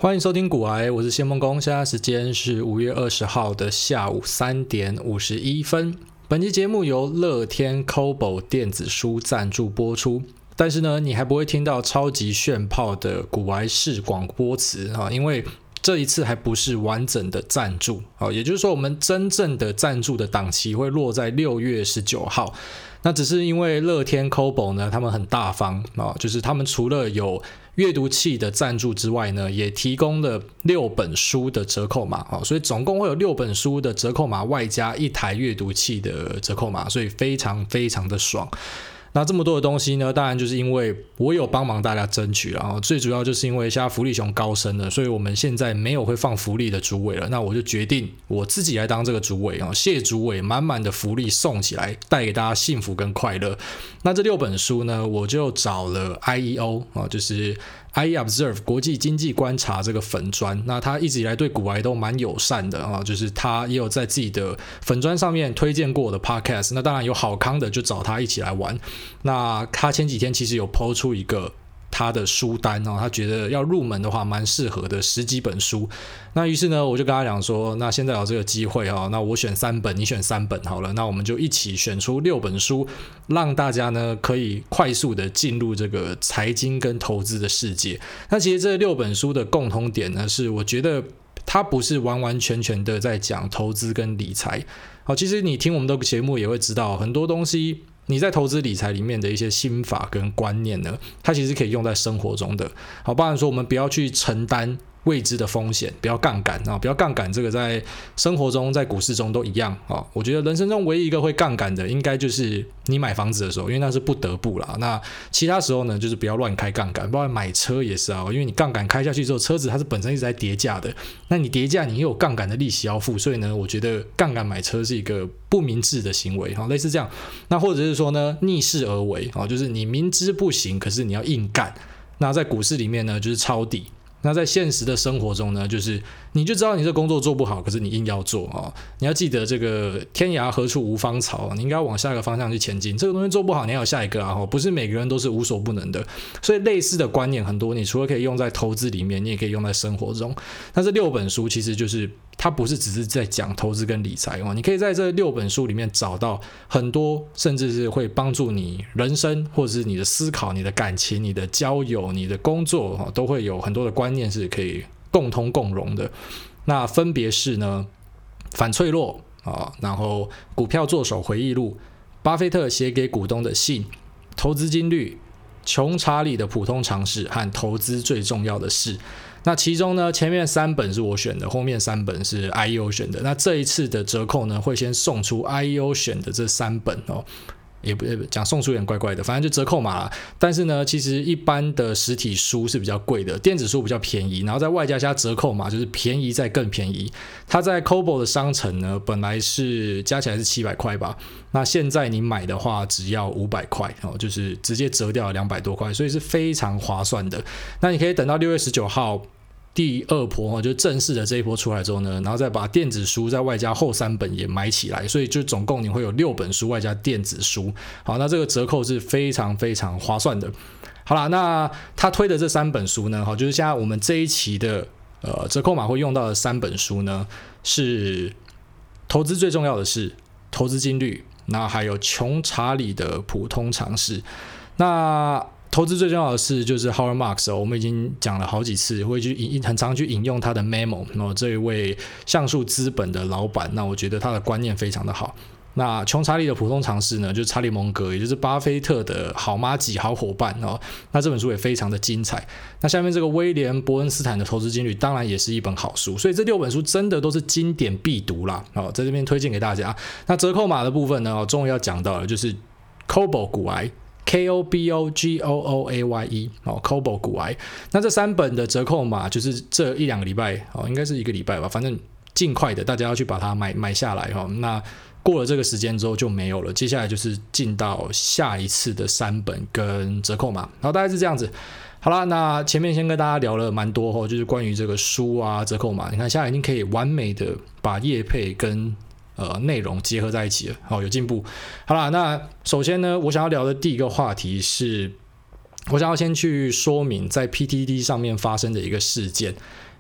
欢迎收听股癌，我是谢梦工，现在时间是5月20号的下午3点51分。本期节目由乐天 Kobo 电子书赞助播出。但是呢，你还不会听到超级炫炮的股癌式广播词啊，因为这一次还不是完整的赞助，也就是说我们真正的赞助的档期会落在6月19号。那只是因为乐天 Kobo 呢，他们很大方，就是他们除了有阅读器的赞助之外呢，也提供了6本书的折扣码，所以总共会有6本书的折扣码，外加1台阅读器的折扣码，所以非常非常的爽。那这么多的东西呢，当然就是因为我有帮忙大家争取，然后最主要就是因为现在福利熊高升了，所以我们现在没有会放福利的主委了，那我就决定我自己来当这个主委，谢主委满满的福利送起来，带给大家幸福跟快乐。那这6本书呢，我就找了 IEO， 就是 IEobserve 国际经济观察这个粉专，那他一直以来对股癌都蛮友善的，就是他也有在自己的粉专上面推荐过我的 podcast， 那当然有好康的就找他一起来玩。那他前几天其实有 po 出一个他的书单，他觉得要入门的话蛮适合的10几本书。那于是呢，我就跟他讲说，那现在有这个机会，那我选3本，你选3本好了，那我们就一起选出6本书，让大家呢可以快速的进入这个财经跟投资的世界。那其实这6本书的共同点呢，是我觉得它不是完完全全的在讲投资跟理财。其实你听我们的节目也会知道，很多东西你在投资理财里面的一些心法跟观念呢，它其实可以用在生活中的。包含说我们不要去承担未知的风险，不要杠杆，不要杠杆，这个在生活中在股市中都一样。我觉得人生中唯一一个会杠杆的应该就是你买房子的时候，因为那是不得不啦。那其他时候呢，就是不要乱开杠杆，包括买车也是因为你杠杆开下去之后，车子它是本身一直在跌价的，那你跌价你又有杠杆的利息要付，所以呢，我觉得杠杆买车是一个不明智的行为，类似这样。那或者是说呢，逆势而为，就是你明知不行，可是你要硬干。那在股市里面呢，就是抄底。那在现实的生活中呢，就是你就知道你这工作做不好，可是你硬要做你要记得这个天涯何处无芳草，你应该往下一个方向去前进。这个东西做不好，你要有下一个不是每个人都是无所不能的。所以类似的观念很多，你除了可以用在投资里面，你也可以用在生活中。那这6本书其实就是它不是只是在讲投资跟理财你可以在这6本书里面找到很多，甚至是会帮助你人生或者是你的思考、你的感情、你的交友、你的工作都会有很多的观念是可以共通共荣的。那分别是呢，反脆弱然后股票作手回忆录、巴菲特写给股东的信、投资金律、穷查理的普通常识和投资最重要的事。那其中呢，前面3本是我选的，后面3本是 IEO 选的。那这一次的折扣呢，会先送出 IEO 选的这3本也不讲送出有点怪怪的，反正就折扣码啦。但是呢，其实一般的实体书是比较贵的，电子书比较便宜，然后在外加折扣码，就是便宜再更便宜。它在 Kobo 的商城呢，本来是加起来是700块吧，那现在你买的话只要500块就是直接折掉了200多块，所以是非常划算的。那你可以等到6月19号。第2波就正式的这一波出来之后呢，然后再把电子书再外加后3本也买起来，所以就总共你会有6本书外加电子书。好，那这个折扣是非常非常划算的。好啦，那他推的这3本书呢，就是现在我们这一期的折扣码会用到的3本书呢，是投资最重要的是投资金律，那还有穷查理的普通常识。那投资最重要的是就是 Howard Marks，我们已经讲了好几次，会很常去引用他的 memo， 这一位橡树资本的老板，那我觉得他的观念非常的好。那穷查理的普通常识呢，就是查理蒙格，也就是巴菲特的好妈吉、好伙伴那这本书也非常的精彩。那下面这个威廉伯恩斯坦的投资金律当然也是一本好书，所以这6本书真的都是经典必读啦在这边推荐给大家。那折扣码的部分呢，终于要讲到了，就是 Kobo 股癌。KOBOGOOAYE Kobo 股癌。那这3本的折扣码就是这1-2个礼拜应该是1个礼拜吧，反正尽快的大家要去把它买下来那过了这个时间之后就没有了，接下来就是进到下一次的3本跟折扣码，大概是这样子。好啦，那前面先跟大家聊了蛮多就是关于这个书啊折扣码，你看现在已经可以完美的把业配跟内容结合在一起了，有进步。好啦，那首先呢，我想要聊的第一个话题是，我想要先去说明在 PTT 上面发生的一个事件。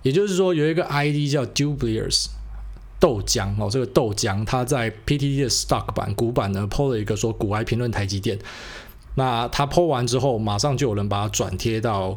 也就是说有一个 ID 叫 Dubliers 豆浆这个豆浆他在 PTT 的 Stock 版股版呢 po 了一个说股癌评论台积电，那他 po 完之后马上就有人把它转贴到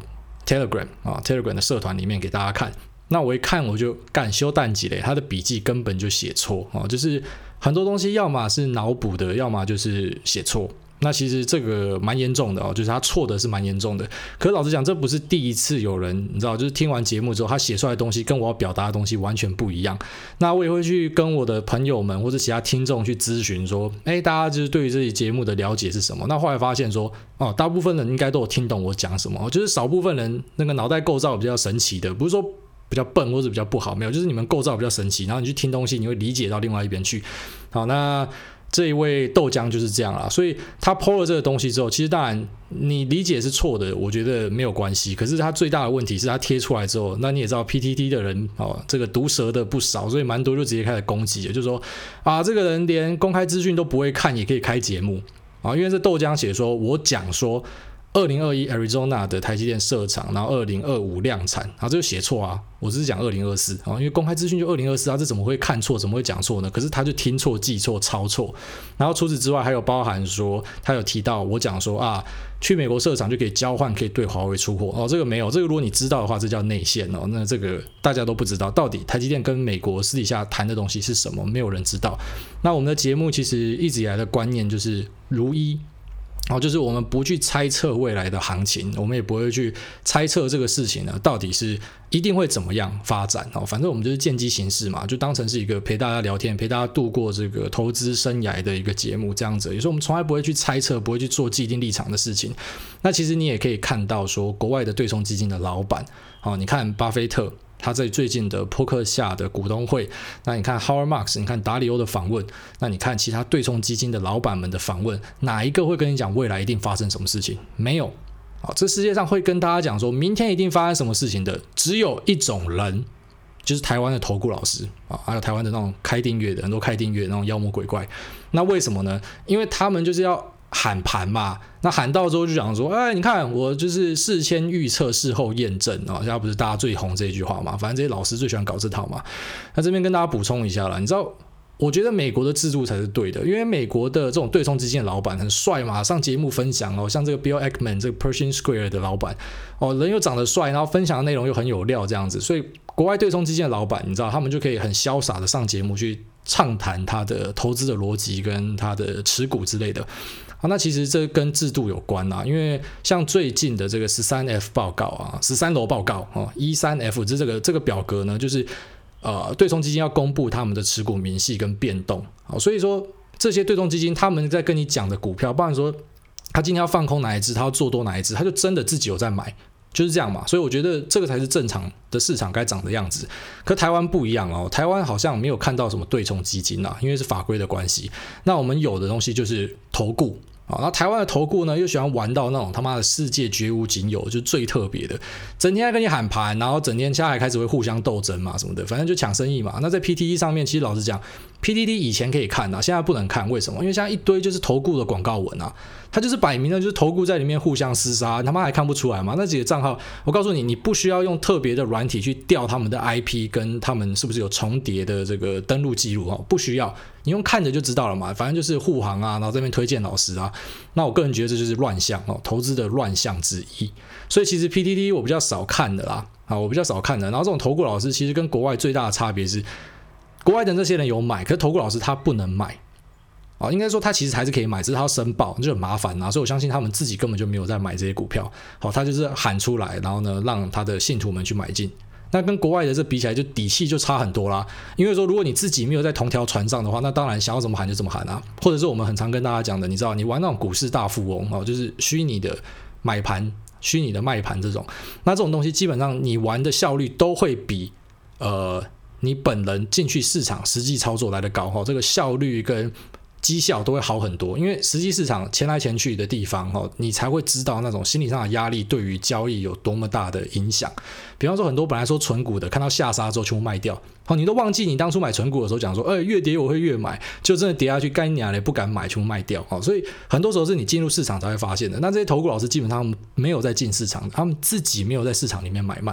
Telegram 的社团里面给大家看。那我一看我就干修蛋几嘞，他的笔记根本就写错就是很多东西要么是脑补的，要么就是写错。那其实这个蛮严重的就是他错的是蛮严重的。可是老实讲，这不是第一次有人你知道，就是听完节目之后他写出来的东西跟我要表达的东西完全不一样。那我也会去跟我的朋友们或者其他听众去咨询说，大家就是对于这期节目的了解是什么。那后来发现说大部分人应该都有听懂我讲什么，就是少部分人那个脑袋构造比较神奇的，不是说比较笨或者比较不好，没有，就是你们构造比较神奇，然后你去听东西你会理解到另外一边去。好，那这一位豆浆就是这样啦，所以他 po 了这个东西之后，其实当然你理解是错的，我觉得没有关系。可是他最大的问题是他贴出来之后，那你也知道 PTT 的人这个毒舌的不少，所以蛮多就直接开始攻击了，就说这个人连公开资讯都不会看也可以开节目因为这豆浆写说我讲说2021 Arizona 的台积电设厂，然后2025量产，这就写错我只是讲2024因为公开资讯就2024这怎么会看错，怎么会讲错呢？可是他就听错、记错、抄错。然后除此之外还有包含说他有提到我讲说去美国设厂就可以交换，可以对华为出货这个没有，这个如果你知道的话这叫内线那这个大家都不知道到底台积电跟美国私底下谈的东西是什么，没有人知道。那我们的节目其实一直以来的观念就是如一就是我们不去猜测未来的行情，我们也不会去猜测这个事情呢到底是一定会怎么样发展反正我们就是见机行事嘛，就当成是一个陪大家聊天、陪大家度过这个投资生涯的一个节目这样子。有时候我们从来不会去猜测，不会去做既定立场的事情。那其实你也可以看到说国外的对冲基金的老板你看巴菲特他在最近的波克夏的股东会，那你看 Howard Marks， 你看达里欧的访问，那你看其他对冲基金的老板们的访问，哪一个会跟你讲未来一定发生什么事情？没有这世界上会跟大家讲说明天一定发生什么事情的只有一种人，就是台湾的投顾老师还有台湾的那种开订阅的，很多开订阅那种妖魔鬼怪。那为什么呢？因为他们就是要喊盘嘛，那喊到之后就讲说你看我就是事先预测事后验证现在不是大家最红这一句话嘛，反正这些老师最喜欢搞这套嘛。那这边跟大家补充一下啦，你知道我觉得美国的制度才是对的，因为美国的这种对冲基金的老板很帅嘛，上节目分享像这个 Bill Ackman 这个 Pershing Square 的老板人又长得帅，然后分享的内容又很有料这样子，所以国外对冲基金的老板你知道他们就可以很潇洒的上节目去畅谈他的投资的逻辑跟他的持股之类的那其实这跟制度有关因为像最近的这个 13F 报告13楼报告13F 这个表格呢，就是对冲基金要公布他们的持股明细跟变动所以说这些对冲基金他们在跟你讲的股票，不然说他今天要放空哪一支，他要做多哪一支，他就真的自己有在买，就是这样嘛。所以我觉得这个才是正常的市场该长的样子。可台湾不一样台湾好像没有看到什么对冲基金因为是法规的关系。那我们有的东西就是投顾然后台湾的投顾呢又喜欢玩到那种他妈的世界绝无仅有，就是最特别的，整天在跟你喊盘，然后整天下来开始会互相斗争嘛什么的，反正就抢生意嘛。那在 PTT 上面，其实老实讲 PTT 以前可以看现在不能看，为什么？因为现在一堆就是投顾的广告文它就是摆明了就是投顾在里面互相厮杀，他妈还看不出来吗？那几个账号我告诉你，你不需要用特别的软体去调他们的 IP 跟他们是不是有重叠的这个登录记录不需要，你用看着就知道了嘛，反正就是护航然后这边推荐老师那我个人觉得这就是乱象投资的乱象之一。所以其实 PTT 我比较少看的啦我比较少看的。然后这种投顾老师其实跟国外最大的差别是，国外的这些人有买，可是投顾老师他不能买应该说他其实还是可以买，只是他要申报就很麻烦所以我相信他们自己根本就没有在买这些股票他就是喊出来，然后呢让他的信徒们去买进。那跟国外的这比起来就底气就差很多啦。因为说如果你自己没有在同条船上的话，那当然想要怎么喊就怎么喊或者是我们很常跟大家讲的，你知道你玩那种股市大富翁就是虚拟的买盘虚拟的卖盘这种，那这种东西基本上你玩的效率都会比你本人进去市场实际操作来的高这个效率跟绩效都会好很多。因为实际市场钱来钱去的地方你才会知道那种心理上的压力对于交易有多么大的影响。比方说很多本来说存股的看到下杀之后全部卖掉你都忘记你当初买存股的时候讲说越跌我会越买，就真的跌下去干娘嘞不敢买全部卖掉所以很多时候是你进入市场才会发现的。那这些投顾老师基本上没有在进市场，他们自己没有在市场里面买卖，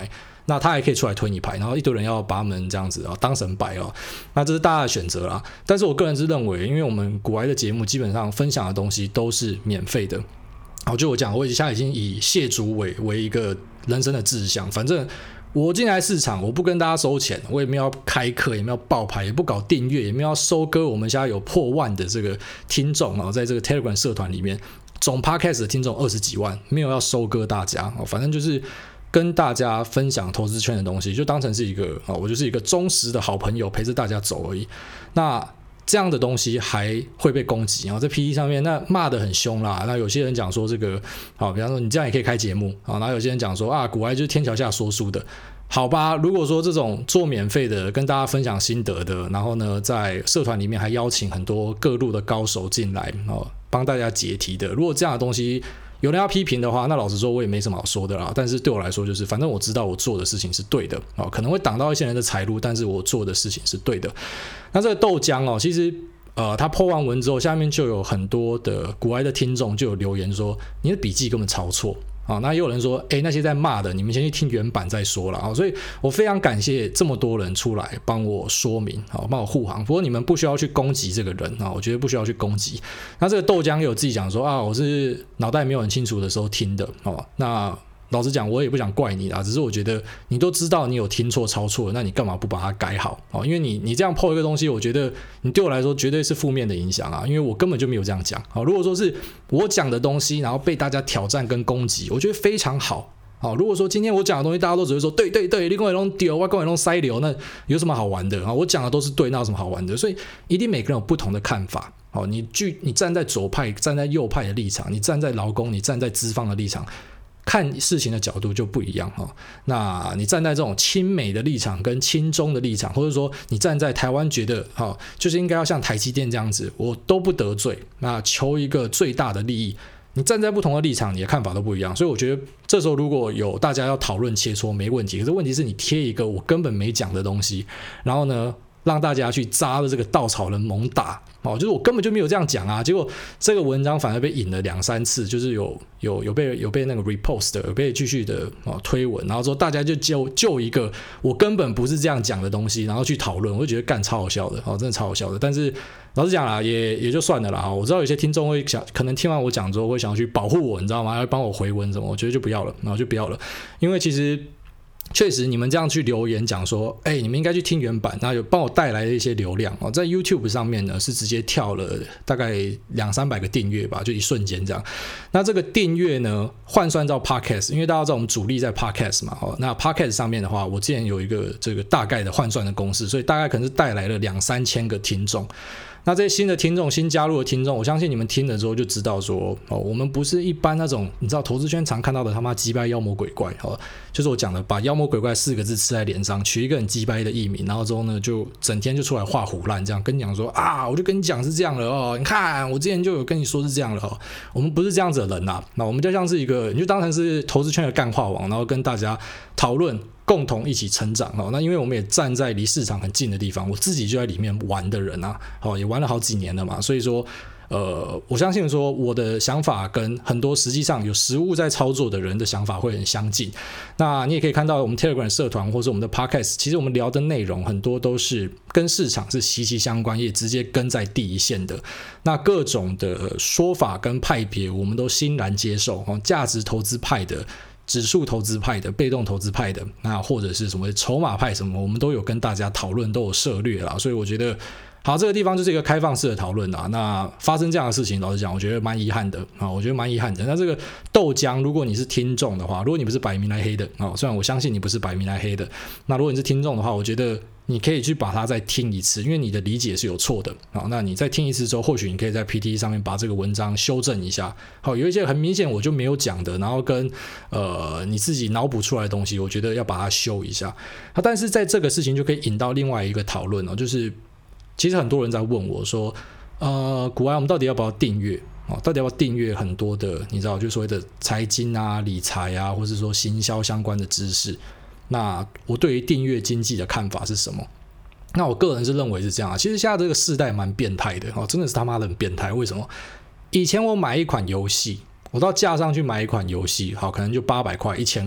那他还可以出来推你牌，然后一堆人要把他们这样子当成摆那这是大家的选择啦。但是我个人是认为，因为我们股癌的节目基本上分享的东西都是免费的。就我讲，我现在已经以谢主委为一个人生的志向，反正我进来市场，我不跟大家收钱，我也没有要开课，也没有爆牌，也不搞订阅，也没有要收割我们现在有破万的这个听众在这个 Telegram 社团里面，总 Podcast 的听众20几万，没有要收割大家反正就是跟大家分享投资圈的东西，就当成是一个我就是一个忠实的好朋友，陪着大家走而已。那这样的东西还会被攻击在 PT 上面，那骂得很凶啦。那有些人讲说这个比方说你这样也可以开节目然后有些人讲说股癌就是天桥下说书的。好吧，如果说这种做免费的跟大家分享心得的，然后呢在社团里面还邀请很多各路的高手进来帮大家解题的，如果这样的东西有人要批评的话，那老实说我也没什么好说的啦。但是对我来说就是反正我知道我做的事情是对的可能会挡到一些人的财路，但是我做的事情是对的。那这个豆浆其实他 po 完文之后，下面就有很多的股癌的听众就有留言说你的笔记根本抄错那也有人说那些在骂的你们先去听原版再说啦所以我非常感谢这么多人出来帮我说明帮我护航。不过你们不需要去攻击这个人我觉得不需要去攻击。那这个豆浆也有自己讲说我是脑袋没有很清楚的时候听的那老实讲我也不想怪你啦，只是我觉得你都知道你有听错抄错，那你干嘛不把它改好因为你这样 po 一个东西，我觉得你对我来说绝对是负面的影响因为我根本就没有这样讲如果说是我讲的东西然后被大家挑战跟攻击，我觉得非常好如果说今天我讲的东西大家都只会说对对对你跟我弄丢我跟我弄塞流，那有什么好玩的我讲的都是对，那有什么好玩的？所以一定每个人有不同的看法你站在左派站在右派的立场，你站在劳工你站在资方的立场，看事情的角度就不一样那你站在这种亲美的立场跟亲中的立场，或者说你站在台湾觉得就是应该要像台积电这样子，我都不得罪，那求一个最大的利益，你站在不同的立场，你的看法都不一样。所以我觉得这时候如果有大家要讨论切磋没问题，可是问题是你贴一个我根本没讲的东西，然后呢让大家去扎了这个稻草人猛打就是我根本就没有这样讲结果这个文章反而被引了2-3次，就是有被那个 repost 有被继续的推文，然后说大家就一个我根本不是这样讲的东西，然后去讨论，我就觉得干超好笑的真的超好笑的。但是老实讲啦，也就算了啦我知道有些听众会可能听完我讲之后会想要去保护我，你知道吗？要帮我回文什么，我觉得就不要了，然后就不要了，因为其实确实你们这样去留言讲说你们应该去听原版，然后有帮我带来的一些流量在 YouTube 上面呢是直接跳了大概200-300个订阅吧，就一瞬间这样。那这个订阅呢换算到 Podcast， 因为大家知道我们主力在 Podcast 嘛那 Podcast 上面的话，我之前有一个这个大概的换算的公式，所以大概可能是带来了2-3千个听众。那这些新的听众新加入的听众，我相信你们听了之后就知道说我们不是一般那种你知道投资圈常看到的他妈鸡掰妖魔鬼怪就是我讲的把妖魔鬼怪4个字刺在脸上，取一个很鸡掰的艺名，然后之后呢就整天就出来画虎烂，这样跟你讲说我就跟你讲是这样了你看我之前就有跟你说是这样了我们不是这样子的人那我们就像是一个你就当成是投资圈的干话王，然后跟大家讨论共同一起成长那因为我们也站在离市场很近的地方，我自己就在里面玩的人也玩了好几年了嘛，所以说我相信说我的想法跟很多实际上有实务在操作的人的想法会很相近。那你也可以看到我们 Telegram 社团或是我们的 Podcast， 其实我们聊的内容很多都是跟市场是息息相关，也直接跟在第一线的。那各种的说法跟派别我们都欣然接受价值投资派的，指数投资派的，被动投资派的，那或者是什么筹码派什么，我们都有跟大家讨论，都有涉略啦。所以我觉得好，这个地方就是一个开放式的讨论啦。那发生这样的事情，老实讲我觉得蛮遗憾的我觉得蛮遗憾的。那这个豆浆如果你是听众的话，如果你不是摆明来黑的虽然我相信你不是摆明来黑的，那如果你是听众的话，我觉得你可以去把它再听一次，因为你的理解是有错的那你再听一次之后，或许你可以在 PT 上面把这个文章修正一下有一些很明显我就没有讲的，然后跟你自己脑补出来的东西，我觉得要把它修一下但是在这个事情就可以引到另外一个讨论就是其实很多人在问我说股癌我们到底要不要订阅到底要不要订阅很多的你知道就所谓的财经理财或是说行销相关的知识。那我对于订阅经济的看法是什么？那我个人是认为是这样其实现在这个世代蛮变态的真的是他妈的很变态。为什么？以前我买一款游戏，我到架上去买一款游戏可能就800块1200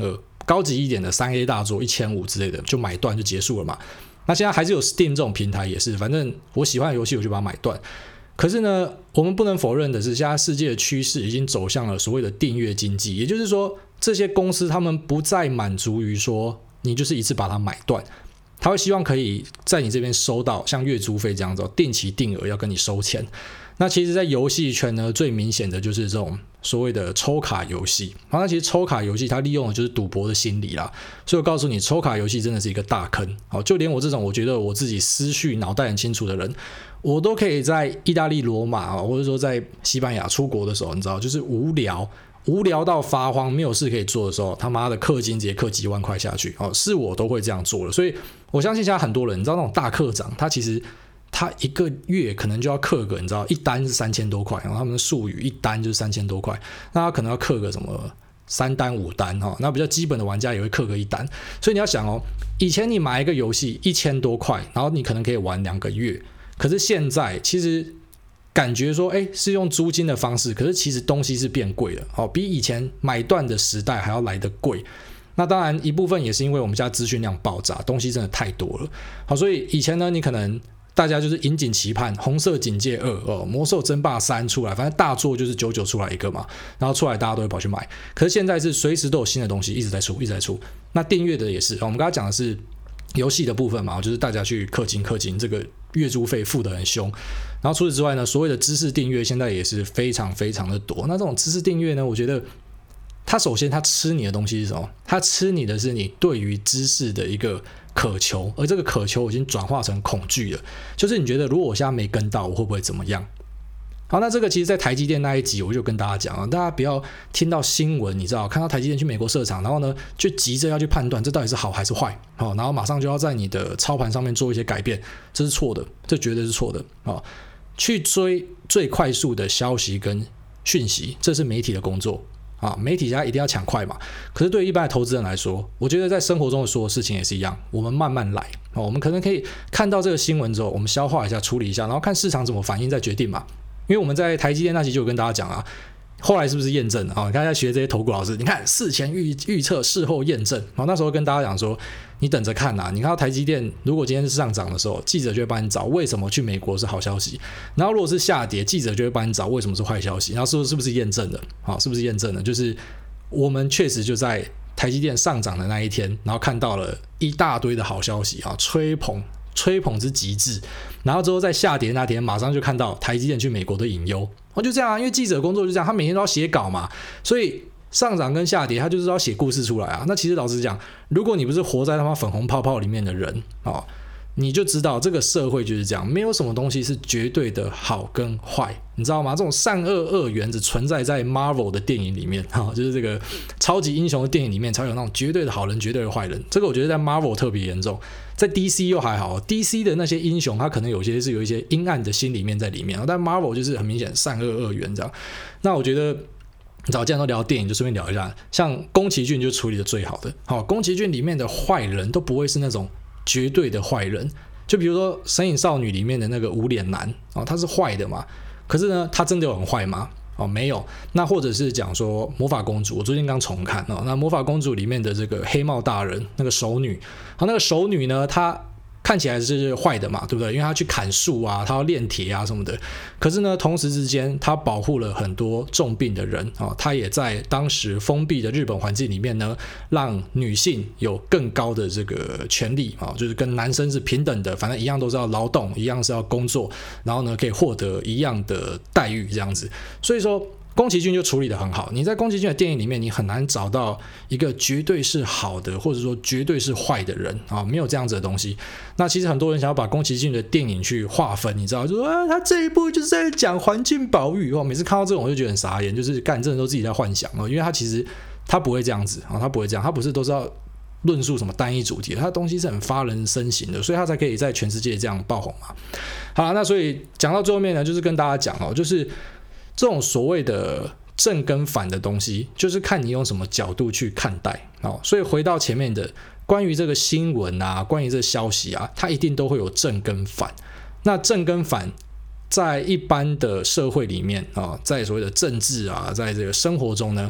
高级一点的 3A 大作1500之类的就买断就结束了嘛。那现在还是有 Steam 这种平台也是，反正我喜欢的游戏我就把它买断。可是呢，我们不能否认的是，现在世界的趋势已经走向了所谓的订阅经济，也就是说，这些公司他们不再满足于说你就是一次把它买断，他会希望可以在你这边收到像月租费这样子，定期定额要跟你收钱。那其实在游戏圈呢，最明显的就是这种所谓的抽卡游戏。那其实抽卡游戏它利用的就是赌博的心理啦，所以我告诉你，抽卡游戏真的是一个大坑。就连我这种我觉得我自己思绪脑袋很清楚的人，我都可以在意大利罗马或者说在西班牙出国的时候，你知道，就是无聊到发慌，没有事可以做的时候，他妈的氪金直接氪几万块下去，是我都会这样做的。所以我相信现在很多人，你知道那种大课长，他其实他一个月可能就要氪个，你知道一单是3000多块，然后他们的术语一单就是3000多块，那他可能要氪个什么3单5单，那比较基本的玩家也会氪个1单。所以你要想以前你买一个游戏1000多块，然后你可能可以玩2个月，可是现在其实感觉说是用租金的方式，可是其实东西是变贵了，比以前买断的时代还要来得贵。那当然一部分也是因为我们家资讯量爆炸，东西真的太多了。好，所以以前呢，你可能大家就是引颈期盼红色警戒2、魔兽争霸3出来，反正大作就是99出来一个嘛，然后出来大家都会跑去买。可是现在是随时都有新的东西一直在出。那订阅的也是，我们刚才讲的是游戏的部分嘛，就是大家去氪金，这个月租费付得很凶。然后除此之外呢，所谓的知识订阅现在也是非常非常的多。那这种知识订阅呢，我觉得它首先它吃你的东西是什么？它吃你的是你对于知识的一个渴求，而这个渴求已经转化成恐惧了，就是你觉得如果我现在没跟到，我会不会怎么样？好，那这个其实在台积电那一集我就跟大家讲大家不要听到新闻，你知道看到台积电去美国设厂，然后呢就急着要去判断这到底是好还是坏，然后马上就要在你的操盘上面做一些改变，这是错的，这绝对是错的。去追最快速的消息跟讯息，这是媒体的工作媒体家一定要抢快嘛。可是对于一般的投资人来说，我觉得在生活中的所有事情也是一样，我们慢慢来我们可能可以看到这个新闻之后，我们消化一下处理一下，然后看市场怎么反应再决定嘛。因为我们在台积电那期就有跟大家讲后来是不是验证你看在学这些投顾老师，你看事前预测事后验证那时候跟大家讲说，你等着看你看到台积电如果今天是上涨的时候，记者就会帮你找为什么去美国是好消息，然后如果是下跌，记者就会帮你找为什么是坏消息，然后是不是验证的是不是验证的，就是我们确实就在台积电上涨的那一天，然后看到了一大堆的好消息吹捧之极致，然后之后在下跌那天马上就看到台积电去美国的隐忧就这样因为记者工作就这样，他每天都要写稿嘛，所以上涨跟下跌他就是要写故事出来那其实老实讲，如果你不是活在他妈粉红泡泡里面的人你就知道这个社会就是这样，没有什么东西是绝对的好跟坏，你知道吗？这种善恶二元只存在在 Marvel 的电影里面就是这个超级英雄的电影里面才有那种绝对的好人绝对的坏人，这个我觉得在 Marvel 特别严重，在 DC 又还好， DC 的那些英雄他可能有些是有一些阴暗的心里面在里面但 Marvel 就是很明显善恶二元这样。那我觉得你知道既然都聊电影，就顺便聊一下，像宫崎骏就处理的最好的宫崎骏里面的坏人都不会是那种绝对的坏人，就比如说《神隐少女》里面的那个无脸男他是坏的嘛，可是呢他真的有很坏吗？没有。那或者是讲说魔法公主，我最近刚重看那魔法公主里面的这个黑帽大人那个熟女那个熟女呢，她看起来是坏的嘛，对不对？因为他去砍树他要炼铁什么的。可是呢，同时之间他保护了很多重病的人他也在当时封闭的日本环境里面呢，让女性有更高的这个权利就是跟男生是平等的，反正一样都是要劳动，一样是要工作，然后呢可以获得一样的待遇这样子。所以说宫崎骏就处理得很好，你在宫崎骏的电影里面你很难找到一个绝对是好的或者说绝对是坏的人没有这样子的东西。那其实很多人想要把宫崎骏的电影去划分，你知道就说他这一部就是在讲环境保育每次看到这种我就觉得很傻眼，就是干真的都自己在幻想因为他其实他不会这样子他不会这样，他不是都是要论述什么单一主题，他的东西是很发人深省的，所以他才可以在全世界这样爆红嘛。好啦，那所以讲到最后面呢，就是跟大家讲就是这种所谓的正跟反的东西，就是看你用什么角度去看待所以回到前面的关于这个新闻关于这个消息它一定都会有正跟反。那正跟反在一般的社会里面在所谓的政治在这个生活中呢，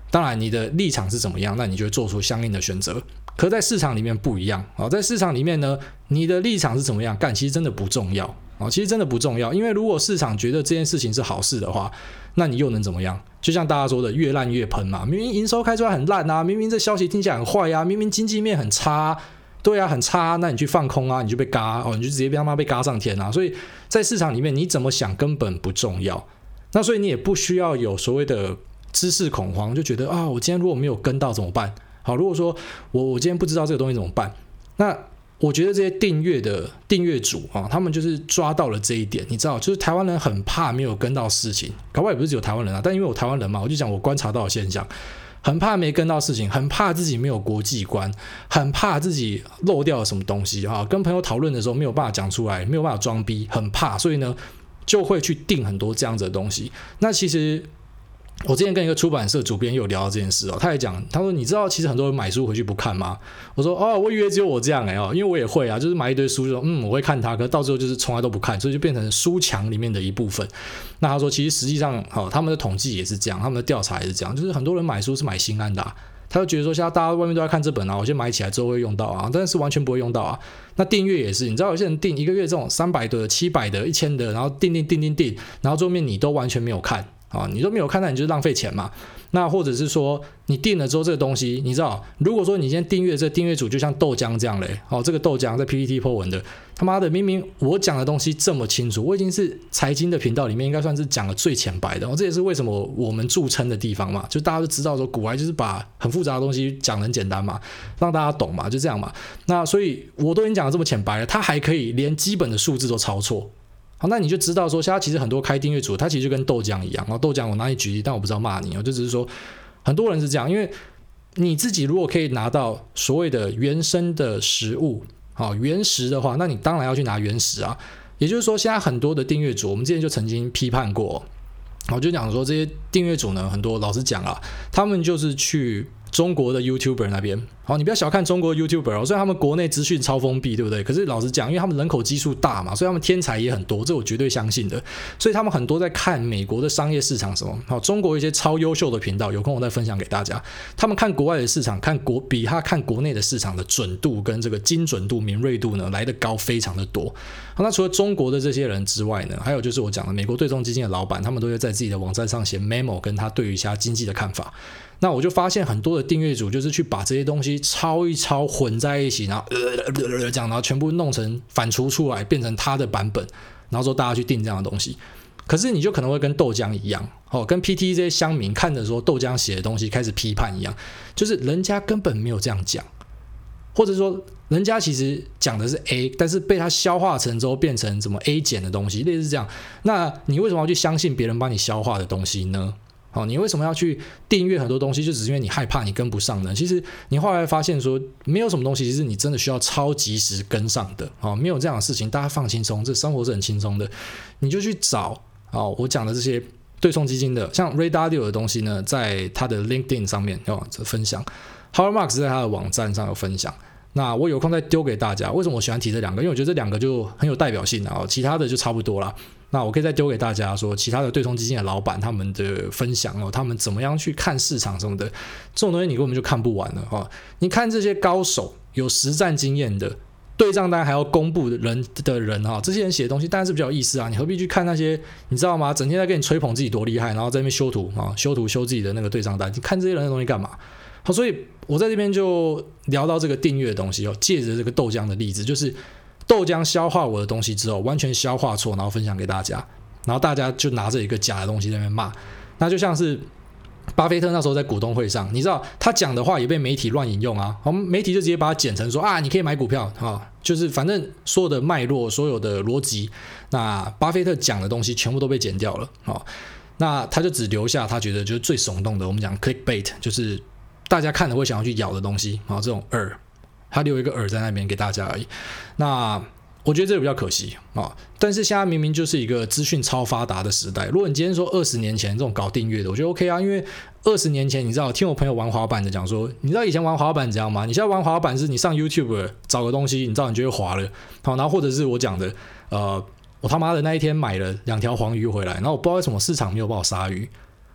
当然你的立场是怎么样，那你就会做出相应的选择。可在市场里面不一样，在市场里面呢，你的立场是怎么样，其实真的不重要，其实真的不重要，因为如果市场觉得这件事情是好事的话，那你又能怎么样？就像大家说的，越烂越喷嘛，明明营收开出来很烂啊，明明这消息听起来很坏啊，明明经济面很差啊，对啊，很差啊，那你去放空啊，你就被嘎你就直接被他妈被嘎上天啊。所以在市场里面，你怎么想根本不重要。那所以你也不需要有所谓的知识恐慌，就觉得我今天如果没有跟到怎么办？好，如果说我今天不知道这个东西怎么办？那我觉得这些订阅主他们就是抓到了这一点，你知道，就是台湾人很怕没有跟到事情，搞不好也不是只有台湾人啊，但因为我台湾人嘛，我就讲我观察到的现象，很怕没跟到事情，很怕自己没有国际观，很怕自己漏掉了什么东西跟朋友讨论的时候没有办法讲出来，没有办法装逼，很怕，所以呢就会去订很多这样子的东西。那其实我之前跟一个出版社主编有聊到这件事他也讲，他说你知道其实很多人买书回去不看吗？我说我以为只有我这样因为我也会就是买一堆书就说我会看它，可是到最后就是从来都不看，所以就变成书墙里面的一部分。那他说其实实际上他们的统计也是这样，他们的调查也是这样，就是很多人买书是买心安的他就觉得说现在大家外面都在看这本我先买起来之后会用到但是完全不会用到那订阅也是，你知道有些人订一个月这种300的、700的、1000的，然后订，然后最后面你都完全没有看你都没有看，那你就是浪费钱嘛。那或者是说你订了之后这个东西，你知道如果说你今天订阅这个订阅组就像豆浆这样这个豆浆在 PTT po 文的，他妈的明明我讲的东西这么清楚，我已经是财经的频道里面应该算是讲的最浅白的这也是为什么我们著称的地方嘛，就大家都知道说股癌就是把很复杂的东西讲得很简单嘛，让大家懂嘛，就这样嘛。那所以我都已经讲得这么浅白了，他还可以连基本的数字都抄错。好，那你就知道说现在其实很多开订阅组他其实就跟豆浆一样豆浆我拿你举例，但我不知道骂你就只是说很多人是这样，因为你自己如果可以拿到所谓的原生的食物原食的话，那你当然要去拿原食也就是说现在很多的订阅组，我们之前就曾经批判过我就讲说这些订阅组呢，很多老实讲他们就是去中国的 YouTuber 那边你不要小看中国的 YouTuber 虽然他们国内资讯超封闭对不对，可是老实讲因为他们人口基数大嘛，所以他们天才也很多，这我绝对相信的。所以他们很多在看美国的商业市场什么中国一些超优秀的频道，有空我再分享给大家，他们看国外的市场比他看国内的市场的准度跟这个精准度敏锐度呢来得高非常的多。那除了中国的这些人之外呢，还有就是我讲的美国对冲基金的老板，他们都会在自己的网站上写 memo 跟他对于一下经济的看法。那我就发现很多的订阅主就是去把这些东西抄一抄混在一起，然后这样，然后全部弄成反刍出来变成他的版本，然后说大家去订这样的东西。可是你就可能会跟豆浆一样跟 PT 这些乡民看着说豆浆写的东西开始批判一样，就是人家根本没有这样讲，或者说人家其实讲的是 A， 但是被他消化成之后变成什么 A 减的东西，类似这样。那你为什么要去相信别人帮你消化的东西呢？你为什么要去订阅很多东西，就只是因为你害怕你跟不上呢？其实你后来发现说没有什么东西是你真的需要超及时跟上的没有这样的事情，大家放轻松，这生活是很轻松的。你就去找我讲的这些对冲基金的，像 Ray Dalio 的东西呢，在他的 LinkedIn 上面分享， Howard Marks 在他的网站上有分享。那我有空再丢给大家。为什么我喜欢提这两个？因为我觉得这两个就很有代表性其他的就差不多啦。那我可以再丢给大家说其他的对冲基金的老板他们的分享他们怎么样去看市场什么的，这种东西你根本就看不完了你看这些高手有实战经验的对账单还要公布的人这些人写的东西当然是比较有意思你何必去看那些你知道吗？整天在跟你吹捧自己多厉害，然后在那边修图修自己的那个对账单，你看这些人的东西干嘛？所以我在这边就聊到这个订阅的东西借着这个豆浆的例子，就是豆浆消化我的东西之后完全消化错，然后分享给大家，然后大家就拿着一个假的东西在那边骂。那就像是巴菲特那时候在股东会上，你知道他讲的话也被媒体乱引用我们媒体就直接把它剪成说你可以买股票就是反正所有的脉络所有的逻辑，那巴菲特讲的东西全部都被剪掉了那他就只留下他觉得就是最耸动的，我们讲 clickbait， 就是大家看了会想要去咬的东西这种饵，他留一个饵在那边给大家而已。那我觉得这个比较可惜但是现在明明就是一个资讯超发达的时代，如果你今天说20年前这种搞订阅的，我觉得 OK 因为20年前你知道听我朋友玩滑板的讲说，你知道以前玩滑板怎样吗？你现在玩滑板是你上 YouTube 找个东西，你知道你就会滑了然后或者是我讲的我他妈的那一天买了2条黄鱼回来，然后我不知道为什么市场没有帮我杀鱼，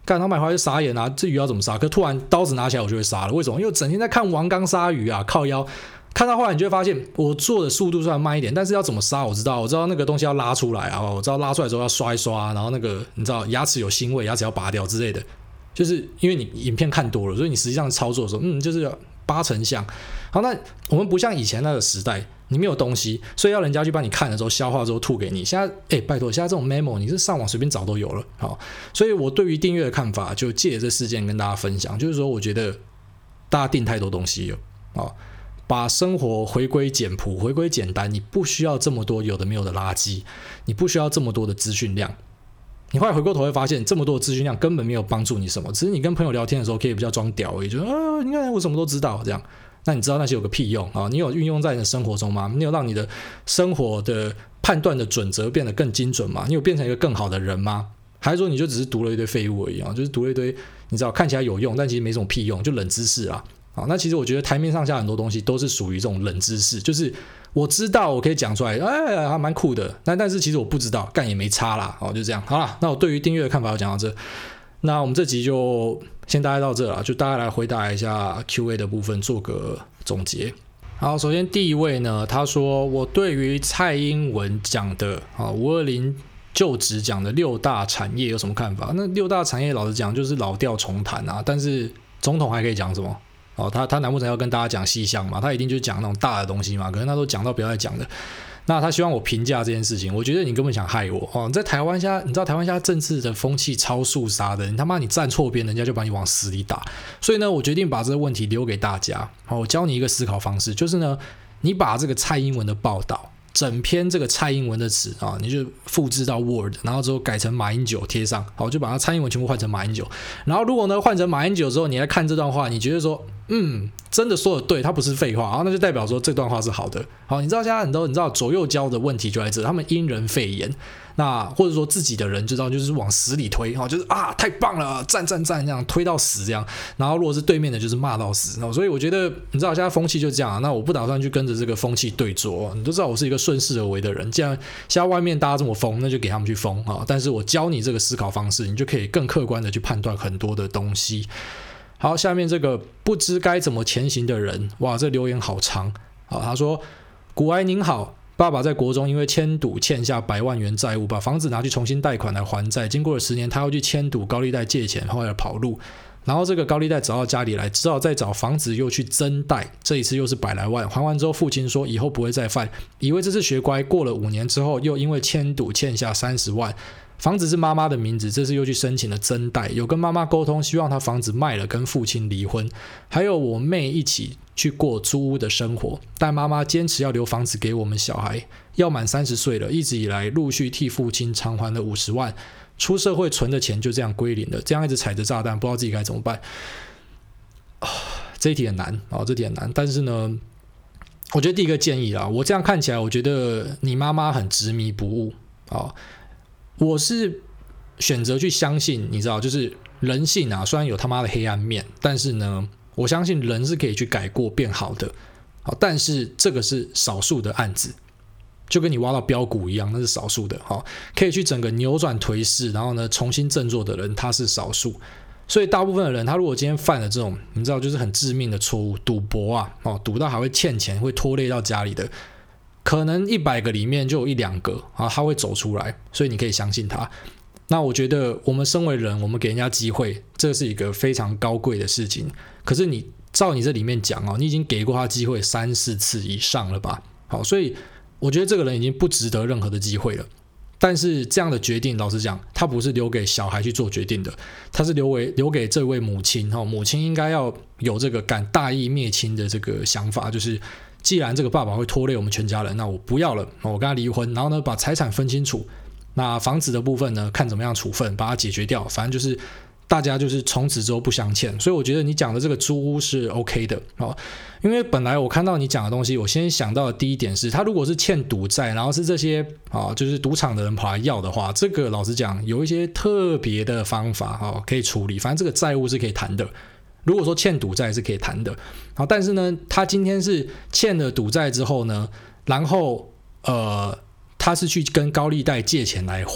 干他买回来就傻眼啊，这鱼要怎么杀？可突然刀子拿起来我就会杀了，为什么？因为我整天在看王刚杀鱼啊，靠腰。看到后来你就会发现，我做的速度虽然慢一点，但是要怎么杀我知道那个东西要拉出来啊，我知道拉出来之后要刷一刷，然后那个你知道牙齿有腥味，牙齿要拔掉之类的，就是因为你影片看多了，所以你实际上操作的时候，就是八成像。好，那我们不像以前那个时代，你没有东西，所以要人家去帮你看的时候消化之后吐给你。现在拜托，现在这种 memo 你是上网随便找都有了。好，所以我对于订阅的看法，就借这事件跟大家分享，就是说我觉得大家订太多东西了啊。把生活回归简朴，回归简单，你不需要这么多有的没有的垃圾，你不需要这么多的资讯量。你后来回过头会发现，这么多的资讯量根本没有帮助你什么，只是你跟朋友聊天的时候可以比较装屌而已，就你看我什么都知道这样。那你知道那些有个屁用啊？你有运用在你的生活中吗？你有让你的生活的判断的准则变得更精准吗？你有变成一个更好的人吗？还是说你就只是读了一堆废物而已啊？就是读了一堆你知道看起来有用，但其实没什么屁用，就冷知识啊。好，那其实我觉得台面上下很多东西都是属于这种冷知识，就是我知道我可以讲出来，还蛮酷的，但是其实我不知道，干也没差啦，就这样。好啦，那我对于订阅的看法就讲到这，那我们这集就先大概到这啦，就大概来回答一下 Q&A 的部分，做个总结。好，首先第一位呢，他说我对于蔡英文讲的520就职讲的6大产业有什么看法？那6大产业老实讲就是老调重弹啊，但是总统还可以讲什么？他难不成要跟大家讲细项嘛？他一定就是讲那种大的东西嘛？可能他都讲到不要再讲的。那他希望我评价这件事情，我觉得你根本想害我在台湾现在，你知道台湾现在政治的风气超肃杀的，你他妈你站错边，人家就把你往死里打。所以呢，我决定把这个问题留给大家。我教你一个思考方式，就是呢，你把这个蔡英文的报道。整篇这个蔡英文的词你就复制到 Word， 然后之后改成马英九贴上，好，就把它蔡英文全部换成马英九。然后如果呢换成马英九之后，你来看这段话，你觉得说，真的说的对，它不是废话，那就代表说这段话是好的。好，你知道现在很多你知道左右交的问题就在这，他们因人废言。那或者说自己的人知道就是往死里推，就是太棒了，赞这样推到死这样。然后如果是对面的，就是骂到死。所以我觉得你知道现在风气就这样那我不打算去跟着这个风气对坐。你都知道我是一个顺势而为的人，既然现在外面大家这么疯，那就给他们去疯但是我教你这个思考方式，你就可以更客观的去判断很多的东西。好，下面这个不知该怎么前行的人，哇，这留言好长。好，他说：古埃您好。爸爸在国中因为签赌欠下100万元债务，把房子拿去重新贷款来还债。经过了10年，他又去签赌高利贷借钱，后来跑路。然后这个高利贷找到家里来，只好再找房子又去增贷，这一次又是100来万。还完之后，父亲说以后不会再犯，以为这次学乖。过了5年之后，又因为签赌欠下30万。房子是妈妈的名字，这次又去申请了增贷，有跟妈妈沟通，希望她房子卖了跟父亲离婚，还有我妹一起去过租屋的生活，但妈妈坚持要留房子给我们小孩，要满30岁了，一直以来陆续替父亲偿还了50万，出社会存的钱就这样归零了，这样一直踩着炸弹，不知道自己该怎么办。这一题很难这题很难，但是呢，我觉得第一个建议啦，我这样看起来，我觉得你妈妈很执迷不悟我是选择去相信，你知道，就是人性虽然有他妈的黑暗面，但是呢，我相信人是可以去改过变好的。好，但是这个是少数的案子，就跟你挖到标股一样，那是少数的。好，可以去整个扭转颓势，然后呢重新振作的人，他是少数。所以大部分的人，他如果今天犯了这种，你知道，就是很致命的错误，赌博赌到还会欠钱，会拖累到家里的。可能100个里面就有1-2个他会走出来，所以你可以相信他。那我觉得我们身为人，我们给人家机会，这是一个非常高贵的事情。可是你照你这里面讲你已经给过他机会3-4次以上了吧？好，所以我觉得这个人已经不值得任何的机会了。但是这样的决定，老实讲，他不是留给小孩去做决定的，他是留给这位母亲母亲应该要有这个敢大义灭亲的这个想法，就是既然这个爸爸会拖累我们全家人，那我不要了，我跟他离婚，然后呢把财产分清楚，那房子的部分呢看怎么样处分，把它解决掉，反正就是大家就是从此之后不相欠。所以我觉得你讲的这个租屋是 OK 的因为本来我看到你讲的东西，我先想到的第一点是，他如果是欠赌债，然后是这些就是赌场的人跑来要的话，这个老实讲有一些特别的方法可以处理，反正这个债务是可以谈的。如果说欠赌债是可以谈的，但是呢，他今天是欠了赌债之后呢，然后他是去跟高利贷借钱来还，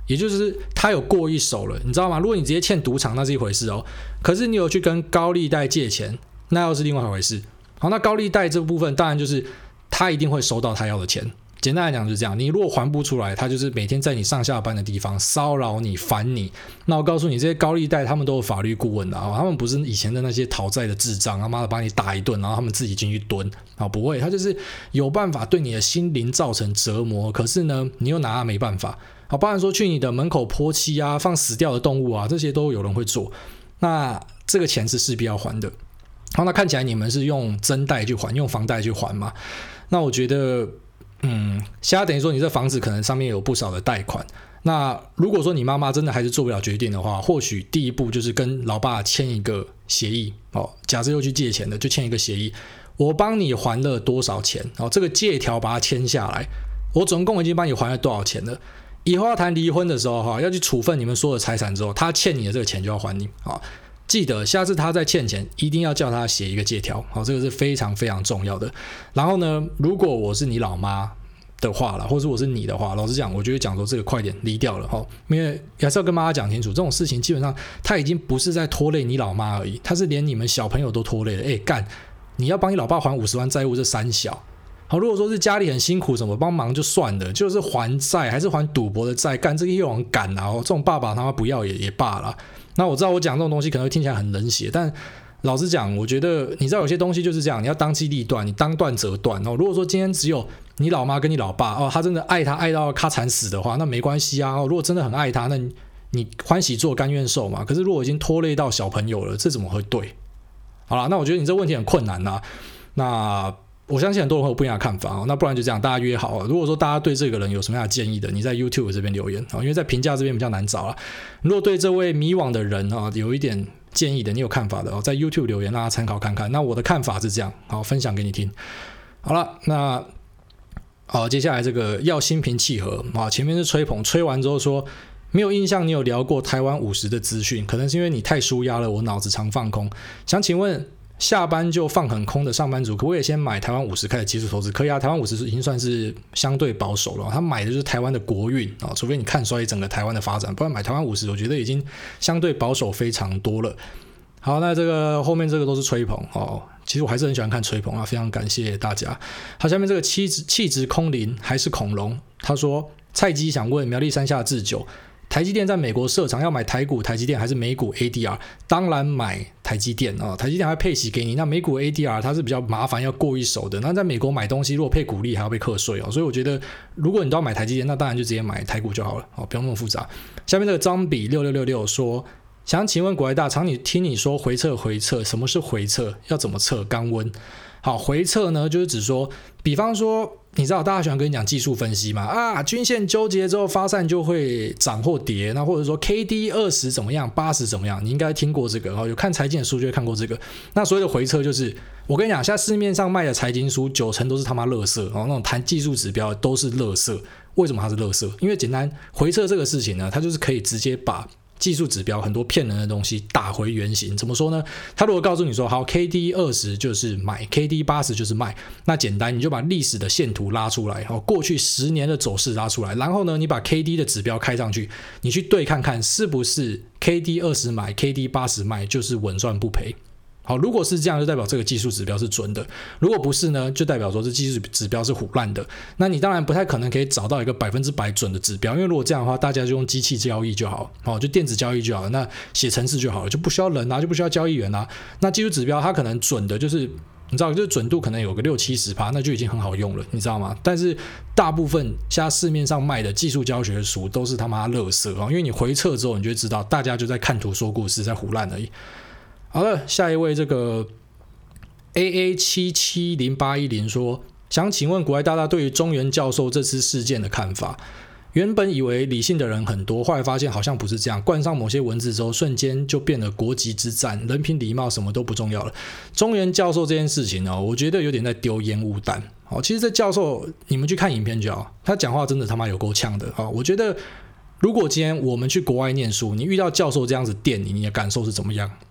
也就是他有过一手了，你知道吗？如果你直接欠赌场那是一回事哦，可是你有去跟高利贷借钱，那又是另外一回事。好，那高利贷这部分当然就是他一定会收到他要的钱。简单来讲就是这样，你如果还不出来，他就是每天在你上下班的地方骚扰你、烦你。那我告诉你，这些高利贷他们都有法律顾问的啊，他们不是以前的那些讨债的智障，他妈的把你打一顿，然后他们自己进去蹲啊，不会，他就是有办法对你的心灵造成折磨，可是呢，你又拿他没办法。好，包含说去你的门口泼漆啊、放死掉的动物啊，这些都有人会做。那这个钱是势必要还的。好，那看起来你们是用增贷去还，用房贷去还嘛？那我觉得。现在等于说你这房子可能上面有不少的贷款，那如果说你妈妈真的还是做不了决定的话，或许第一步就是跟老爸签一个协议哦。假设又去借钱的，就签一个协议，我帮你还了多少钱哦，这个借条把它签下来，我总共已经帮你还了多少钱了。以后要谈离婚的时候要去处分你们所有的财产之后，他欠你的这个钱就要还你啊。记得下次他再欠钱，一定要叫他写一个借条，好，这个是非常非常重要的。然后呢，如果我是你老妈的话啦，或者我是你的话，老实讲，我就会讲说这个快点离掉了哈，因为还是要跟妈妈讲清楚，这种事情基本上他已经不是在拖累你老妈而已，他是连你们小朋友都拖累了。干，你要帮你老爸还50万债务，这三小。好，如果说是家里很辛苦什么帮忙就算了，就是还债还是还赌博的债，干这个又往赶啊，这种爸爸他妈不要也罢了。那我知道我讲这种东西可能会听起来很冷血，但老实讲，我觉得你知道有些东西就是这样，你要当机立断，你当断则断哦。如果说今天只有你老妈跟你老爸哦，他真的爱他爱到咔惨死的话，那没关系啊。如果真的很爱他，那你欢喜做甘愿受嘛。可是如果已经拖累到小朋友了，这怎么会对？好啦，那我觉得你这问题很困难啊。那我相信很多人会有不一样的看法哦。那不然就这样，大家约好哦。如果说大家对这个人有什么样的建议的，你在 YouTube 这边留言哦，因为在评价这边比较难找啦。如果对这位迷惘的人啊有一点建议的，你有看法的哦，在 YouTube 留言让他参考看看。那我的看法是这样，好，分享给你听。好了，那好，接下来这个要心平气和啊，前面是吹捧，吹完之后说没有印象你有聊过台湾50的资讯，可能是因为你太舒压了，我脑子常放空。想请问下班就放很空的上班族，可不可以先买台湾50开始基础投资？可以啊，台湾50已经算是相对保守了。他买的就是台湾的国运啊，除非你看衰整个台湾的发展，不然买台湾50，我觉得已经相对保守非常多了。好，那这个后面这个都是吹捧哦，其实我还是很喜欢看吹捧啊，非常感谢大家。好，下面这个气质空灵还是恐龙，他说菜鸡想问苗栗山下智久。台积电在美国设厂，要买台股台积电还是美股 ADR？ 当然买台积电啊，台积电还会配息给你。那美股 ADR 它是比较麻烦，要过一手的。那在美国买东西，如果配股利还要被课税哦，所以我觉得如果你都要买台积电，那当然就直接买台股就好了，不用那么复杂。下面这个张比6666说，想请问国外大，常听你说回撤，什么是回撤？要怎么测？刚温。好，回撤呢，就是指说，比方说，你知道大家喜欢跟你讲技术分析嘛？啊，均线纠结之后发散就会涨或跌，那或者说 KD 20怎么样，80怎么样？你应该听过这个哦，有看财经的书就会看过这个。那所谓的回撤就是，我跟你讲，现在市面上卖的财经书90%都是他妈垃圾哦，那种谈技术指标都是垃圾。为什么它是垃圾？因为简单，回撤这个事情呢，它就是可以直接把技术指标很多骗人的东西打回原形。怎么说呢？他如果告诉你说好 KD 20就是买 KD 80就是卖，那简单，你就把历史的线图拉出来，过去10年的走势拉出来，然后呢你把 KD 的指标开上去，你去对看看是不是 KD 20买 KD 80卖就是稳赚不赔。好，如果是这样，就代表这个技术指标是准的；如果不是呢，就代表说这技术指标是唬烂的。那你当然不太可能可以找到一个100%准的指标，因为如果这样的话，大家就用机器交易就好，就电子交易就好了，那写程式就好了，就不需要人啊，就不需要交易员啊。那技术指标它可能准的就是你知道，就是准度可能有个60-70%，那就已经很好用了，你知道吗？但是大部分现在市面上卖的技术教学书都是他妈垃圾啊，因为你回测之后，你就会知道大家就在看图说故事，在唬烂而已。好了，下一位这个 AA770810 说，想请问国外大大对于中原教授这次事件的看法。原本以为理性的人很多，后来发现好像不是这样，冠上某些文字之后，瞬间就变了国籍之战，人品礼貌什么都不重要了。中原教授这件事情呢，我觉得有点在丢烟雾弹。其实这教授你们去看影片就好，他讲话真的他妈有够呛的。我觉得如果今天我们去国外念书，你遇到教授这样子电你，你的感受是怎么样？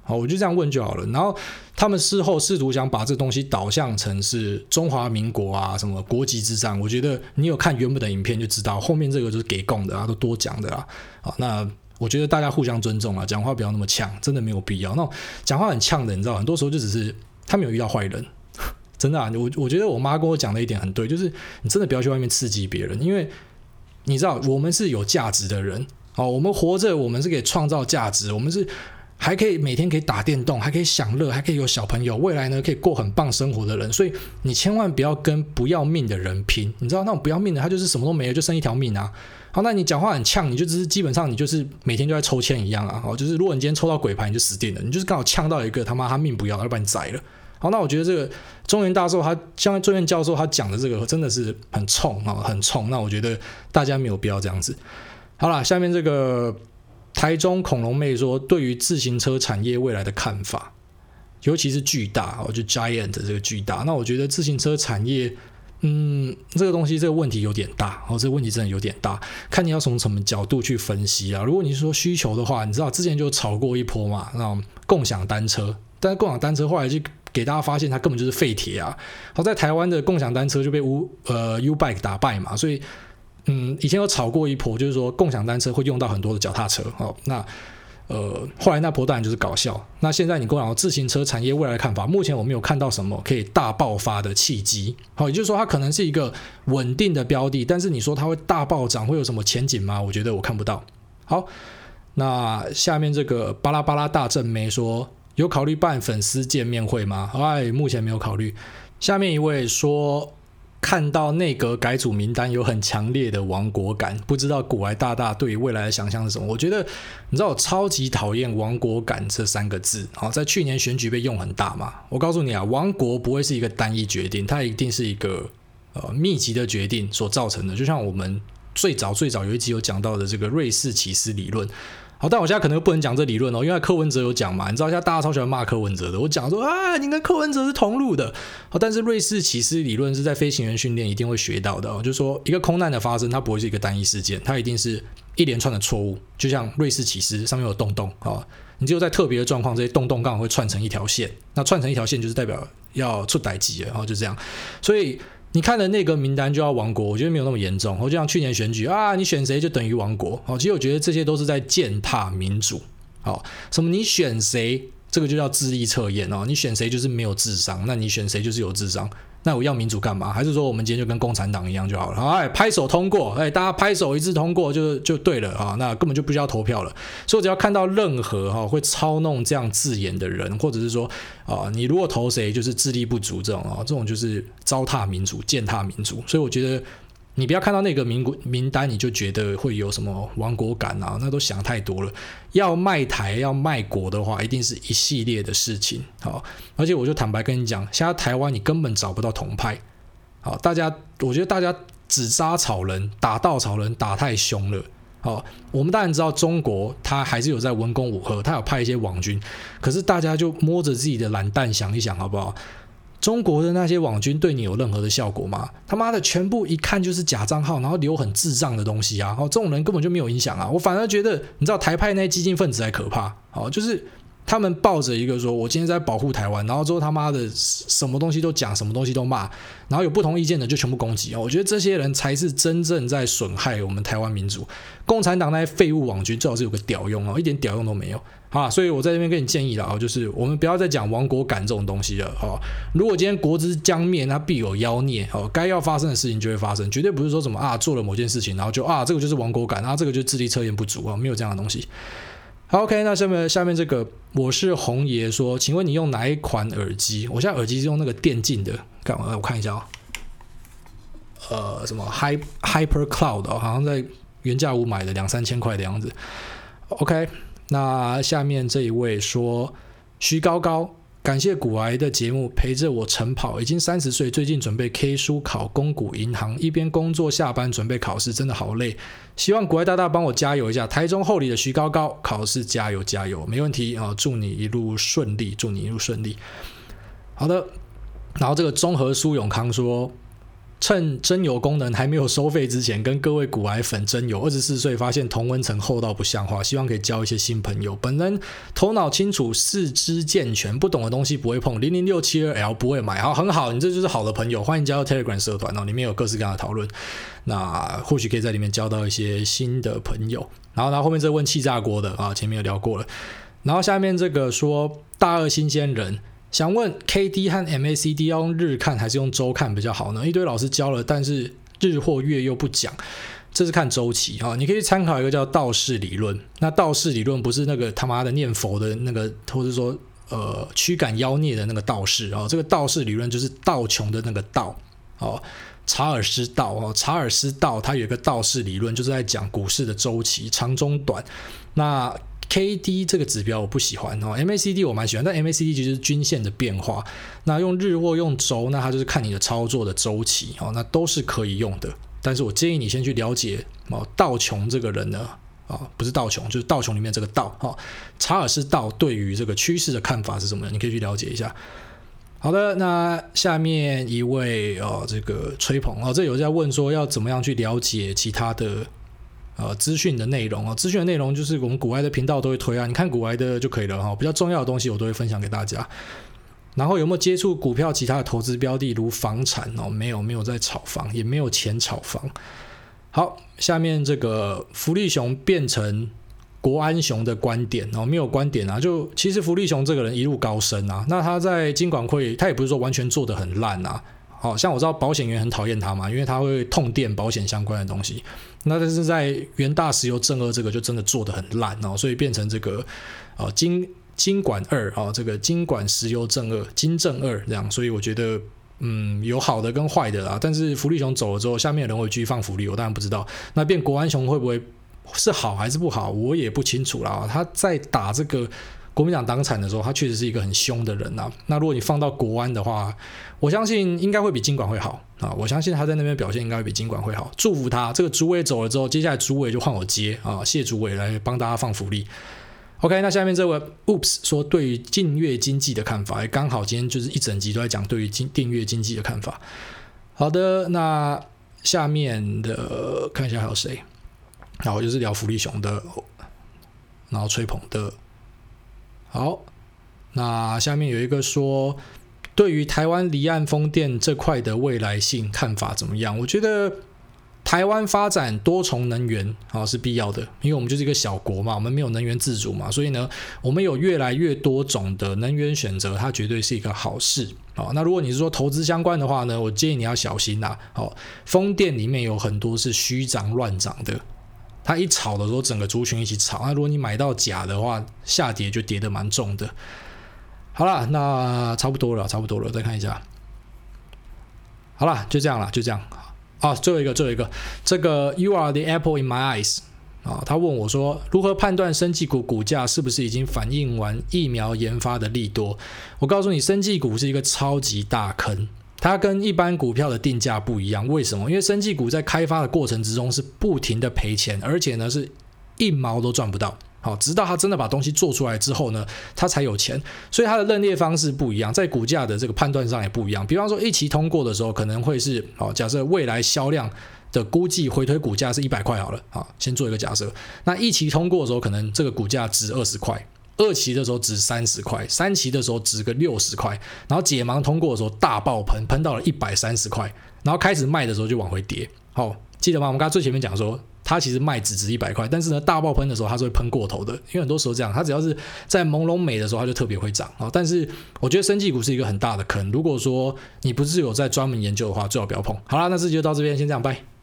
好，我就这样问就好了。然后他们事后试图想把这东西导向成是中华民国啊什么国籍之战，我觉得你有看原本的影片就知道，后面这个就是给供的啊，都多讲的啊。好，那我觉得大家互相尊重啊，讲话不要那么呛，真的没有必要。那种讲话很呛的，你知道，很多时候就只是他没有遇到坏人。真的啊，我觉得我妈跟我讲的一点很对，就是你真的不要去外面刺激别人，因为你知道我们是有价值的人，我们活着，我们是可以创造价值，我们是还可以每天可以打电动，还可以享乐，还可以有小朋友，未来呢可以过很棒生活的人，所以你千万不要跟不要命的人拼，你知道那种不要命的他就是什么都没了，就剩一条命啊。好，那你讲话很呛，你就只是基本上你就是每天就在抽签一样啊。就是如果你今天抽到鬼牌，你就死定了，你就是刚好呛到一个他命不要，要把你宰了。好，那我觉得这个中原大寿像中原教授他讲的这个真的是很冲啊，很冲。那我觉得大家没有必要这样子。好啦，下面这个台中恐龙妹说，对于自行车产业未来的看法，尤其是巨大，就 Giant 这个巨大。那我觉得自行车产业，这个东西这个问题有点大，这个问题真的有点大，看你要从什么角度去分析啊。如果你是说需求的话，你知道之前就炒过一波嘛，那种共享单车，但是共享单车后来就给大家发现它根本就是废铁啊。好，在台湾的共享单车就被U-Bike 打败嘛，所以以前有炒过一波，就是说共享单车会用到很多的脚踏车。那后来那波当然就是搞笑。那现在你跟我讲自行车产业未来的看法，目前我没有看到什么可以大爆发的契机。好，也就是说它可能是一个稳定的标的，但是你说它会大暴涨，会有什么前景吗？我觉得我看不到。好，那下面这个巴拉巴拉大正妹说，有考虑办粉丝见面会吗？目前没有考虑。下面一位说，看到内阁改组名单有很强烈的亡国感，不知道古埃大大对于未来的想象是什么？我觉得你知道我超级讨厌亡国感这3个字，在去年选举被用很大嘛。我告诉你啊，亡国不会是一个单一决定，它一定是一个密集的决定所造成的。就像我们最早有一集有讲到的这个瑞士起司理论。好，但我现在可能不能讲这理论因为柯文哲有讲嘛，你知道现在大家超喜欢骂柯文哲的，我讲说你跟柯文哲是同路的。好，但是瑞士起司理论是在飞行员训练一定会学到的就是说一个空难的发生，它不会是一个单一事件，它一定是一连串的错误，就像瑞士起司上面有洞洞你只有在特别的状况，这些洞洞刚好会串成一条线，那串成一条线就是代表要出代志了就这样。所以你看了那个名单就要亡国，我觉得没有那么严重。就像去年选举你选谁就等于亡国。其实我觉得这些都是在践踏民主。什么你选谁，这个就叫智力测验你选谁就是没有智商，那你选谁就是有智商。那我要民主干嘛？还是说我们今天就跟共产党一样就好了？拍手通过，大家拍手一致通过就对了那根本就不需要投票了。所以我只要看到任何会操弄这样字眼的人，或者是说你如果投谁就是智力不足这种就是糟蹋民主、践踏民主。所以我觉得你不要看到那个名单你就觉得会有什么亡国感那都想太多了。要卖台要卖国的话，一定是一系列的事情。而且我就坦白跟你讲，现在台湾你根本找不到同派。我觉得大家只杀草人、打稻草人打太凶了。我们当然知道中国他还是有在文攻武吓，他有派一些网军，可是大家就摸着自己的懒蛋想一想好不好？中国的那些网军对你有任何的效果吗？他妈的全部一看就是假账号，然后留很智障的东西这种人根本就没有影响我反而觉得你知道台派那些激进分子还可怕就是他们抱着一个说我今天在保护台湾，然后之后他妈的什么东西都讲，什么东西都骂，然后有不同意见的就全部攻击我觉得这些人才是真正在损害我们台湾民主。共产党那些废物网军最好是有个屌用一点屌用都没有所以我在这边跟你建议了就是我们不要再讲亡国感这种东西了如果今天国之将灭，那必有妖孽该要发生的事情就会发生，绝对不是说什么做了某件事情然后就这个就是亡国感这个就是智力测验不足没有这样的东西。好 OK， 那下面这个我是红爷说，请问你用哪一款耳机？我现在耳机是用那个电竞的，我看一下什么 Hyper Cloud 好像在原价屋买的2-3千块的样子。OK， 那下面这一位说，徐高高，感谢股癌的节目陪着我晨跑，已经30岁，最近准备 K 书考公股银行，一边工作下班准备考试，真的好累。希望股癌大大帮我加油一下，台中后里的徐高高，考试加油加油，没问题祝你一路顺利，祝你一路顺利。好的，然后这个综合苏永康说， 趁真油功能还没有收费之前，跟各位股癌粉真油。24岁发现同温层厚到不像话，希望可以交一些新朋友。本人头脑清楚，四肢健全，不懂的东西不会碰。00672L 不会买，好，很好，你这就是好的朋友，欢迎加入 Telegram 社团哦，里面有各式各样的讨论。那或许可以在里面交到一些新的朋友。然后后面这问气炸锅的啊，前面有聊过了。然后下面这个说大二新鲜人。想问 KD 和 MACD 要用日看还是用周看比较好呢？一堆老师教了，但是日或月又不讲，这是看周期啊。你可以参考一个叫道氏理论。那道氏理论不是那个他妈的念佛的那个，或者说驱赶妖孽的那个道士啊。这个道氏理论就是道琼的那个道哦，查尔斯道哦，查尔斯道它有一个道氏理论，就是在讲股市的周期长中短。那KD 这个指标我不喜欢哦 ，MACD 我蛮喜欢，但 MACD 其实是均线的变化。那用日或用周，那它就是看你的操作的周期哦，那都是可以用的。但是我建议你先去了解哦，道琼这个人呢不是道琼，就是道琼里面这个道哦，查尔斯道对于这个趋势的看法是什么？你可以去了解一下。好的，那下面一位这个吹捧这有在问说要怎么样去了解其他的。资讯的内容资讯的内容就是我们股癌的频道都会推你看股癌的就可以了比较重要的东西我都会分享给大家。然后有没有接触股票其他的投资标的如房产没有在炒房，也没有钱炒房。好，下面这个福利熊变成国安熊的观点没有观点就其实福利熊这个人一路高升那他在金管会他也不是说完全做得很烂像我知道保险员很讨厌他嘛，因为他会痛电保险相关的东西。那但是在元大石油正二这个就真的做得很烂所以变成这个金管二这个金管石油正二金正二这样。所以我觉得有好的跟坏的啦。但是福利熊走了之后，下面的人会继续放福利，我当然不知道。那变国安熊会不会是好还是不好，我也不清楚啦。他在打这个国民党党产的时候，他确实是一个很凶的人那如果你放到国安的话，我相信应该会比金管会好我相信他在那边表现应该会比金管会好。祝福他，这个主委走了之后，接下来主委就换我接谢主委来帮大家放福利。OK， 那下面这位 Oops 说对于订阅经济的看法，刚好今天就是一整集都在讲对于订阅经济的看法。好的，那下面的看一下还有谁。好，就是聊福利熊的，然后吹捧的。好，那下面有一个说对于台湾离岸风电这块的未来性看法怎么样？我觉得台湾发展多重能源是必要的，因为我们就是一个小国嘛，我们没有能源自主嘛，所以呢我们有越来越多种的能源选择，它绝对是一个好事那如果你是说投资相关的话呢，我建议你要小心风电里面有很多是虚涨乱涨的，它一炒的时候整个族群一起炒，那如果你买到假的话，下跌就跌得蛮重的。好啦，那差不多了，再看一下。好啦，就这样最后一个这个 You are the apple in my eyes 他问我说如何判断生技股股价是不是已经反映完疫苗研发的利多？我告诉你，生技股是一个超级大坑，它跟一般股票的定价不一样。为什么？因为生技股在开发的过程之中是不停的赔钱，而且呢是一毛都赚不到直到他真的把东西做出来之后呢，他才有钱。所以他的认列方式不一样，在股价的这个判断上也不一样。比方说一期通过的时候可能会是假设未来销量的估计回推股价是100块好了先做一个假设。那一期通过的时候可能这个股价值20块，二期的时候值30块，三期的时候值个60块，然后解盲通过的时候大爆喷到了130块，然后开始卖的时候就往回跌记得吗？我们刚才最前面讲说它其实卖只值100块，但是呢大爆喷的时候它是会喷过头的，因为很多时候这样，它只要是在朦胧美的时候它就特别会涨但是我觉得生技股是一个很大的坑，如果说你不是有在专门研究的话，最好不要碰。好啦，那这集就到这边，先这样，拜。